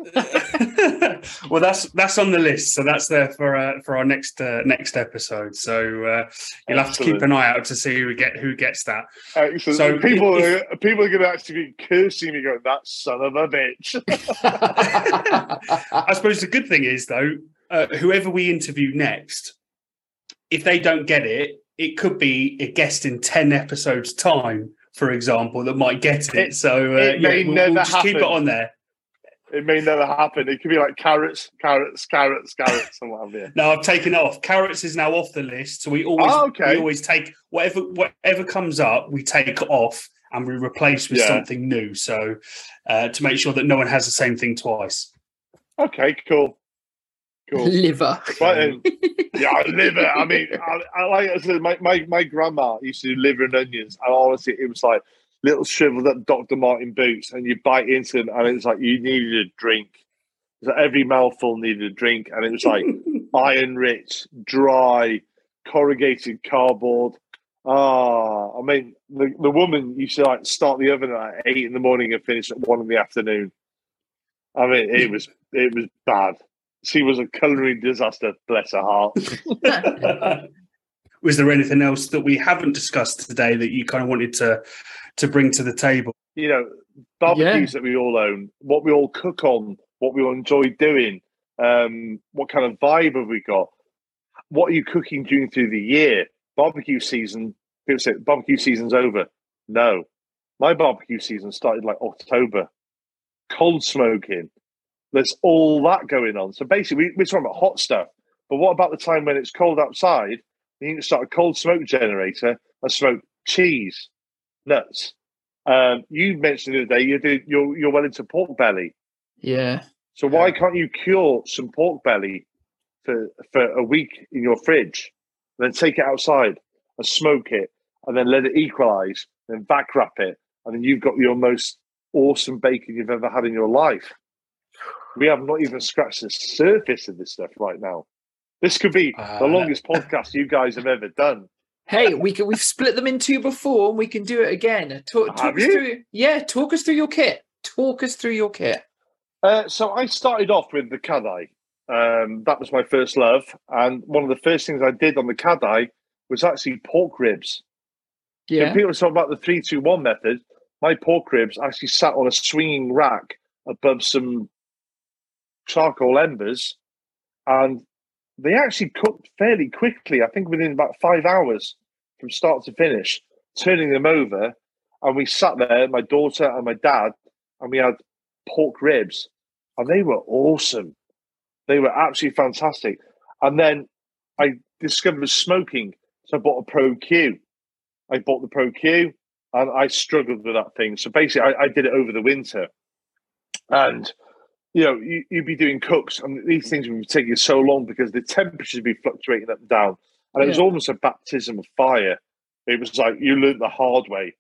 Well, that's that's on the list, so that's there for uh, for our next uh, next episode. So uh, you'll have to keep Excellent. an eye out to see who get who gets that. Excellent. So people if- are, people are going to actually be cursing me, going, "That son of a bitch." I suppose the good thing is though, uh, whoever we interview next, if they don't get it, it could be a guest in ten episodes' time, for example, that might get it. It- so uh, it yeah, may we'll, never we'll just keep it happen. on there. It may never happen. It could be like carrots, carrots, carrots, carrots, and what have you. No, I've taken it off. Carrots is now off the list, so we always Oh, okay. we always take whatever whatever comes up, we take off and we replace with Yeah. something new. So uh, to make sure that no one has the same thing twice. Okay, cool, cool. Liver. Right then. Yeah, liver. I mean, I, I like I said, my, my my grandma used to do liver and onions, and honestly, it was like little shriveled up Doctor Martin boots, and you bite into them, and it was like you needed a drink. It was like every mouthful needed a drink, and it was like iron rich, dry, corrugated cardboard. Ah, I mean, the, the woman used to like start the oven at eight in the morning and finish at one in the afternoon. I mean, it was it was bad. She was a culinary disaster, bless her heart. Was there anything else that we haven't discussed today that you kind of wanted to to bring to the table? You know, barbecues that we all own, what we all cook on, what we all enjoy doing, um, what kind of vibe have we got? What are you cooking during through the year? Barbecue season, people say barbecue season's over. No, my barbecue season started like October. Cold smoking. There's all that going on. So basically, we, we're talking about hot stuff. But what about the time when it's cold outside? You can start a cold smoke generator and smoke cheese, nuts. Um, you mentioned the other day you do you're you're well into pork belly. Yeah. So why can't you cure some pork belly for for a week in your fridge, and then take it outside and smoke it, and then let it equalize, then back wrap it, and then you've got your most awesome bacon you've ever had in your life. We have not even scratched the surface of this stuff right now. This could be Uh, the longest podcast you guys have ever done. Hey, we can we've split them in two before, and we can do it again. Talk, talk Have us you? through. Yeah, talk us through your kit. Talk us through your kit. Uh, so I started off with the Kadai. Um, that was my first love, and one of the first things I did on the Kadai was actually pork ribs. Yeah. So people talk about the three two one method. My pork ribs actually sat on a swinging rack above some charcoal embers, and they actually cooked fairly quickly. I think within about five hours from start to finish, turning them over. And we sat there, my daughter and my dad, and we had pork ribs, and they were awesome. They were absolutely fantastic. And then I discovered smoking, so I bought a Pro Q. I bought the Pro Q, and I struggled with that thing. So basically, I, I did it over the winter. And you know, you, you'd be doing cooks, and these things would be taking so long because the temperatures would be fluctuating up and down. And it was Yeah. almost a baptism of fire. It was like you learned the hard way.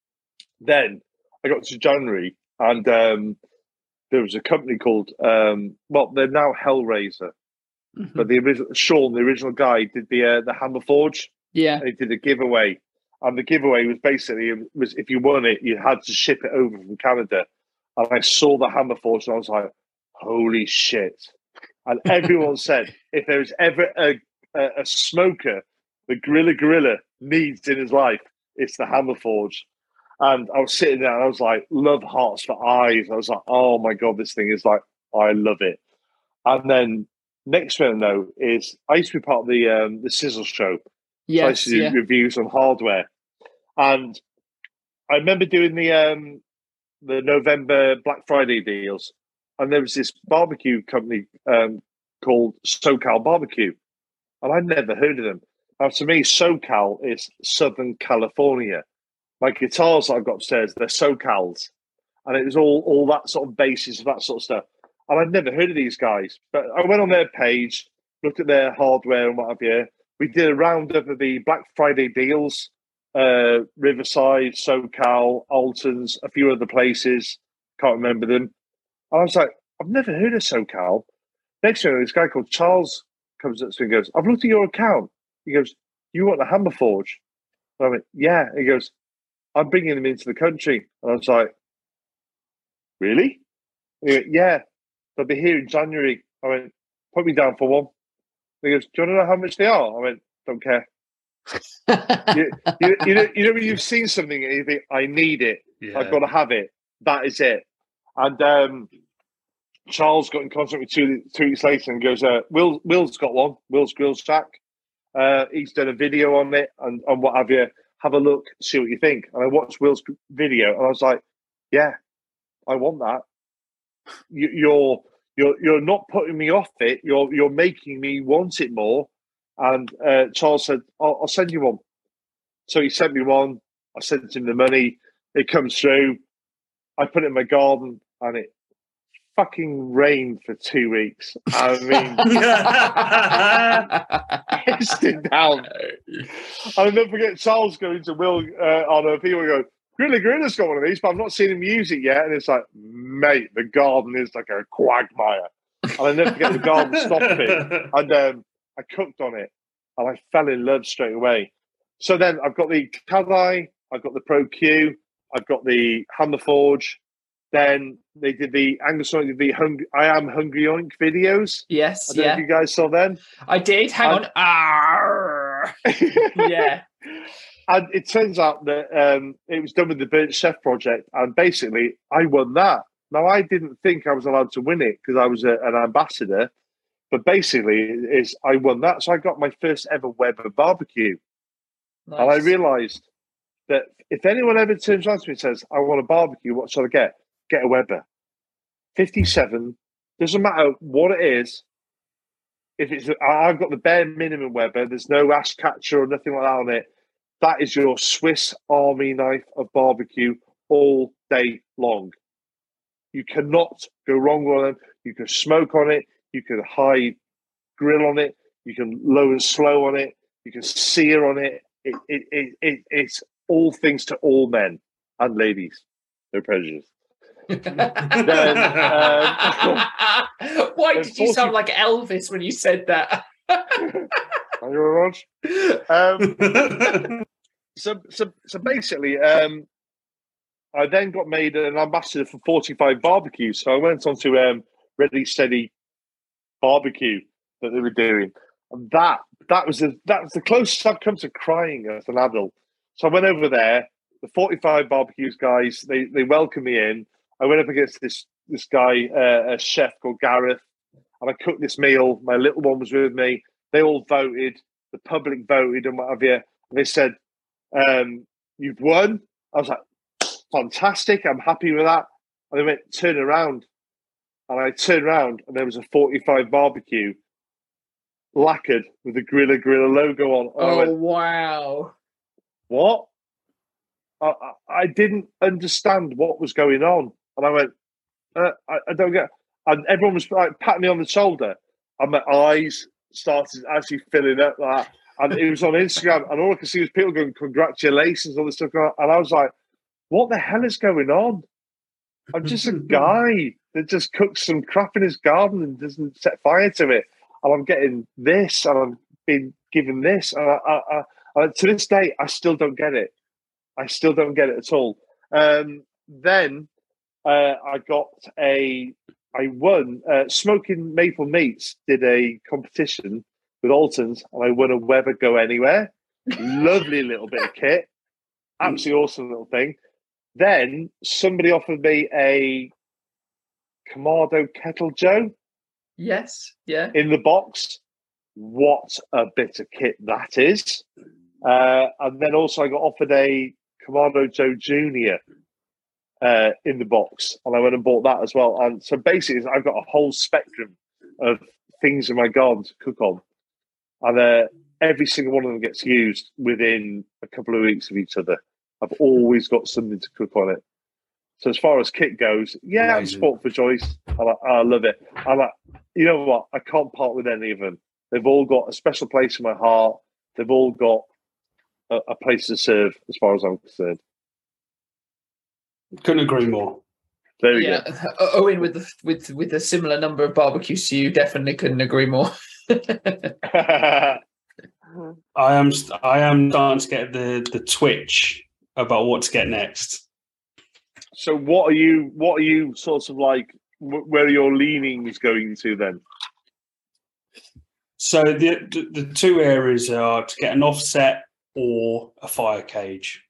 Then I got to January, and um, there was a company called, um, well, they're now Hellraiser. Mhm. But the original Sean, the original guy, did the uh, the Hammer Forge. Yeah. And he did a giveaway, and the giveaway was basically was if you won it, you had to ship it over from Canada. And I saw the Hammer Forge, and I was like, "Holy shit!" And everyone said, if there is ever a, a a smoker the Gorilla Gorilla needs in his life, it's the Hammer Forge. And I was sitting there, and I was like, "Love hearts for eyes." I was like, "Oh my god, this thing is like, I love it." And then next thing I know is I used to be part of the um, the Sizzle Show. So I used Yes. to do Yeah. reviews on hardware, and I remember doing the um, the November Black Friday deals, and there was this barbecue company um, called SoCal Barbecue, and I'd never heard of them. Now, to me, SoCal is Southern California. My guitars that I've got upstairs, they're SoCals, and it was all all that sort of basis of that sort of stuff. And I'd never heard of these guys, but I went on their page, looked at their hardware and what have you. We did a roundup of the Black Friday deals, uh, Riverside, SoCal, Alton's, a few other places. Can't remember them. And I was like, I've never heard of SoCal. Next thing, this guy called Charles comes up to me and goes, I've looked at your account. He goes, you want the Hammer Forge? And I went, yeah. He goes, I'm bringing them into the country. And I was like, really? He went, yeah, they'll be here in January. I went, put me down for one. He goes, do you want to know how much they are? I went, don't care. you, you, you, know, you know when you've seen something and you think, I need it. Yeah. I've got to have it. That is it. And um, Charles got in contact with two, two weeks later and goes, uh, Will, Will's got one. Will's Grill Shack. Uh, he's done a video on it and, and what have you. Have a look, see what you think. And I watched Will's video and I was like, yeah, I want that. You, you're you're you're not putting me off it. You're you're making me want it more. And uh, Charles said, I'll, I'll send you one. So he sent me one. I sent him the money. It comes through. I put it in my garden, and it fucking rained for two weeks. I mean, pissed it down. I'll never forget Charles going to Will uh, on a people go, Gorilla Gorilla's got one of these, but I've not seen him use it yet. And it's like, mate, the garden is like a quagmire. And I never forget the garden stopping. And um, I cooked on it, and I fell in love straight away. So then I've got the Kadai, I've got the Pro Q, I've got the Hammer Forge. Then they did the Angus Oink, did the hungry, I Am Hungry Oink videos. Yes, I don't yeah. know if you guys saw them. I did. Hang And- on. Arr. Yeah. And it turns out that um, it was done with the Burnt Chef project, and basically I won that. Now, I didn't think I was allowed to win it because I was a, an ambassador, but basically is I won that. So I got my first ever Weber barbecue. Nice. And I realised that if anyone ever turns around to me and says, I want a barbecue, what shall I get? Get a Weber. fifty-seven, doesn't matter what it is. If it's, I've got the bare minimum Weber, there's no ash catcher or nothing like that on it. That is your Swiss Army knife of barbecue all day long. You cannot go wrong with them. You can smoke on it. You can high grill on it. You can low and slow on it. You can sear on it. It, it, it, it it's all things to all men and ladies. No prejudice. then, um, Why did you sound like Elvis when you said that? Thank you very much. Um, so, so, so basically, um, I then got made an ambassador for forty-five Barbecue. So I went on to um, Ready Steady Barbecue that they were doing, and that that was the that was the closest I've come to crying as an adult. So I went over there. The forty-five Barbecues guys, they they welcomed me in. I went up against this this guy, uh, a chef called Gareth, and I cooked this meal. My little one was with me. They all voted. The public voted and what have you. And they said, um, "You've won." I was like, "Fantastic! I'm happy with that." And they went, "Turn around," and I turned around, and there was a forty-five Barbecue lacquered with the Grilla Grilla logo on. And oh I went, wow! What? I, I didn't understand what was going on. And I went, uh, I, I don't get. And everyone was like patting me on the shoulder, and my eyes started actually filling up. Like that. And it was on Instagram, and all I could see was people going, "Congratulations!" all this stuff. And I was like, "What the hell is going on? I'm just a guy that just cooks some crap in his garden and doesn't set fire to it, and I'm getting this, and I'm being given this, and I, I, I, to this day, I still don't get it. I still don't get it at all." Um, then uh, I got a, I won. Uh, Smoking Maple Meats did a competition with Alton's, and I won a Weber Go Anywhere. Lovely little bit of kit. Absolutely awesome little thing. Then somebody offered me a Kamado Kettle Joe. Yes, yeah. In the box. What a bit of kit that is. Uh, and then also I got offered a Kamado Joe Junior uh, in the box, and I went and bought that as well. And so basically, I've got a whole spectrum of things in my garden to cook on, and uh, every single one of them gets used within a couple of weeks of each other. I've always got something to cook on it. So as far as kit goes, yeah, I'm sport for choice. I, like, I love it. I like, you know what? I can't part with any of them. They've all got a special place in my heart. They've all got a, a place to serve, as far as I'm concerned. Couldn't agree more. There we yeah. go. Owen, with the, with with a similar number of barbecues to you, definitely couldn't agree more. I am I am starting to get the the twitch about what to get next. So what are you what are you sort of like? Where are your leanings going to then? So the the two areas are to get an offset or a fire cage.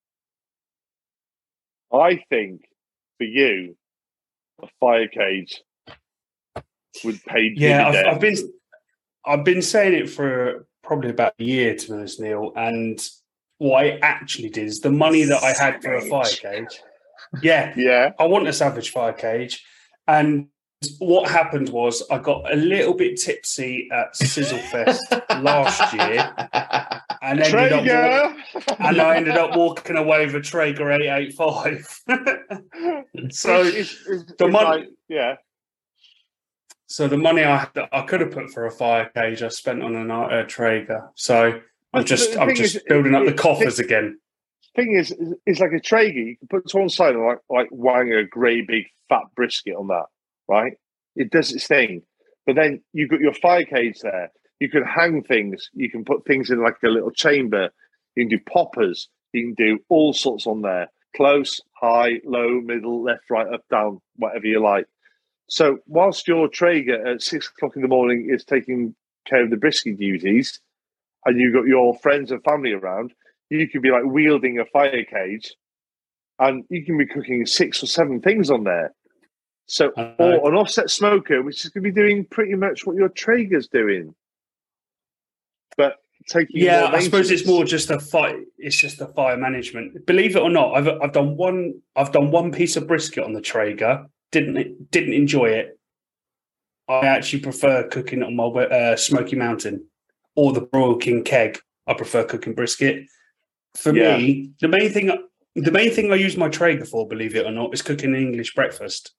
I think for you, a fire cage would pay. Yeah, I've, I've been I've been saying it for probably about a year, to be honest, Neil. And what I actually did is the money that I had for a fire cage. Yeah, yeah, I want a Savage fire cage, and what happened was I got a little bit tipsy at Sizzlefest last year, and ended up walk, and I ended up walking away with a Traeger eight eighty-five. So it's, it's, the it's money, like, yeah. So the money I had, I could have put for a fire cage, I spent on a uh, Traeger. So I'm just I'm just is, building up it, the coffers it, again. Thing is, it's like a Traeger. You can put it to one side and like like wang a grey big fat brisket on that. Right, it does its thing, but then you've got your fire cage there. You can hang things. You can put things in like a little chamber. You can do poppers. You can do all sorts on there: close, high, low, middle, left, right, up, down, whatever you like. So whilst your Traeger at six o'clock in the morning is taking care of the brisket duties, and you've got your friends and family around, you could be like wielding a fire cage, and you can be cooking six or seven things on there. So, or an offset smoker, which is going to be doing pretty much what your Traeger's doing. But taking. Yeah, more I suppose it's maintenance. more just a fire. It's just a fire management. Believe it or not, I've I've done one. I've done one piece of brisket on the Traeger. Didn't didn't enjoy it. I actually prefer cooking it on my uh, Smoky Mountain or the Royal King keg. I prefer cooking brisket. For Yeah. me, the main thing the main thing I use my Traeger for, believe it or not, is cooking an English breakfast.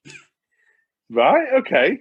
Right. Okay.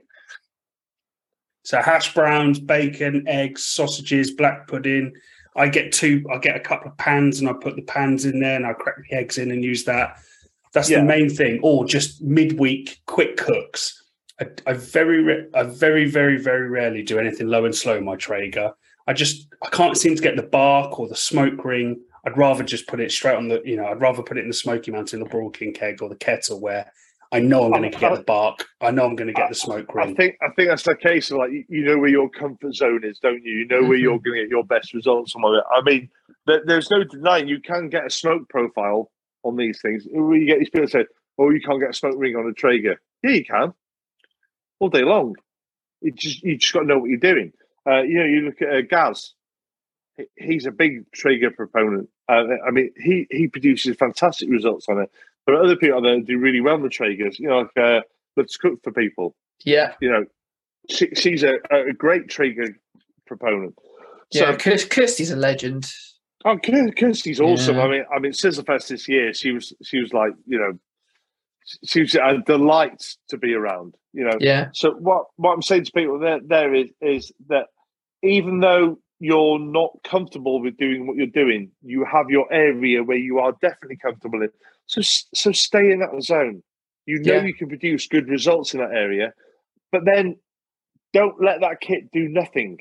So hash browns, bacon, eggs, sausages, black pudding. I get two. I get a couple of pans, and I put the pans in there, and I crack the eggs in and use that. That's Yeah. the main thing. Or just midweek quick cooks. I, I very, re- I very, very, very rarely do anything low and slow in my Traeger. I just I can't seem to get the bark or the smoke ring. I'd rather just put it straight on the. You know, I'd rather put it in the Smoky Mountain, the Broad King keg, or the kettle where I know I'm going to get the bark. I know I'm going to get the smoke ring. I think I think that's the case of like you, you know where your comfort zone is, don't you? You know where you're going to get your best results from it. I mean, there, there's no denying you can get a smoke profile on these things. You get these people say, "Oh, you can't get a smoke ring on a Traeger." Yeah, you can, all day long. You just you just got to know what you're doing. Uh, you know, you look at uh, Gaz. He, he's a big Traeger proponent. Uh, I mean, he he produces fantastic results on it. But other people out there do really well on the Traegers. You know, like uh, Let's Cook for People. Yeah. You know, she, she's a, a great Traeger proponent. So, Yeah, Kirst- Kirsty's a legend. oh, Kir- Kirsty's awesome. Yeah. I mean, I mean, Sizzlefest this year, she was she was like, you know, she was a delight to be around. You know, Yeah. So what what I'm saying to people there there is is that even though you're not comfortable with doing what you're doing, you have your area where you are definitely comfortable in. So so stay in that zone. You know Yeah. you can produce good results in that area, but then don't let that kit do nothing.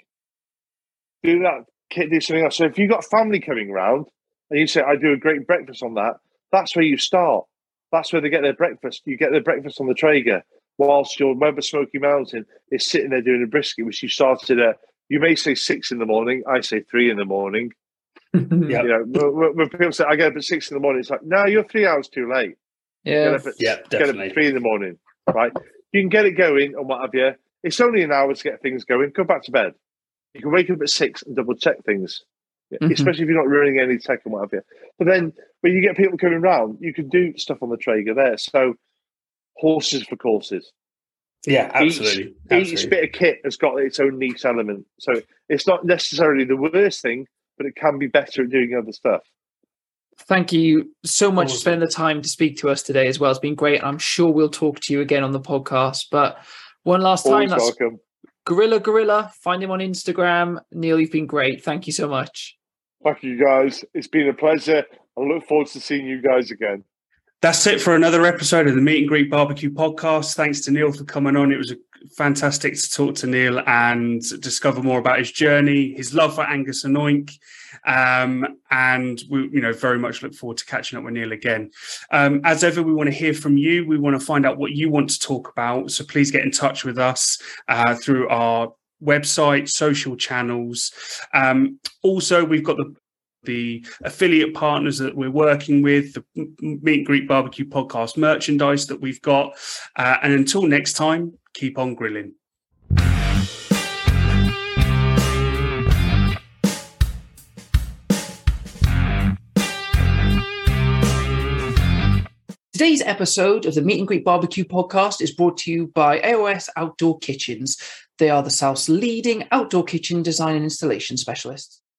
Do that kit do something else. So if you've got family coming around and you say, I do a great breakfast on that, that's where you start. That's where they get their breakfast. You get their breakfast on the Traeger, whilst your Weber Smoky Mountain is sitting there doing a brisket, which you started at, you may say six in the morning, I say three in the morning. Yeah. You know, when, when people say, I get up at six in the morning, it's like, no, you're three hours too late. Get Yeah. up at, Yeah, get up definitely. at three in the morning, right? You can get it going and what have you. It's only an hour to get things going. Go back to bed. You can wake up at six and double check things, Mhm. especially if you're not running any tech and what have you. But then when you get people coming around, you can do stuff on the Traeger there. So horses for courses. Yeah, absolutely. Each, absolutely. each bit of kit has got its own niche element. So it's not necessarily the worst thing, but it can be better at doing other stuff. Thank you so much for Awesome. spending the time to speak to us today as well. It's been great. I'm sure we'll talk to you again on the podcast. But one last time, Always that's welcome. Gorilla Gorilla. Find him on Instagram. Neil, you've been great. Thank you so much. Thank you, guys. It's been a pleasure. I look forward to seeing you guys again. That's it for another episode of the Meet and Greet Barbecue Podcast. Thanks to Neil for coming on. It was fantastic to talk to Neil and discover more about his journey, his love for Angus and Oink. Um, and we, you know, very much look forward to catching up with Neil again. Um, as ever, we want to hear from you. We want to find out what you want to talk about. So please get in touch with us uh, through our website, social channels. Um, also, we've got the the affiliate partners that we're working with, the Meet and Greet Barbecue Podcast merchandise that we've got. Uh, and until next time, keep on grilling. Today's episode of the Meet and Greet Barbecue Podcast is brought to you by A O S Outdoor Kitchens. They are the South's leading outdoor kitchen design and installation specialists.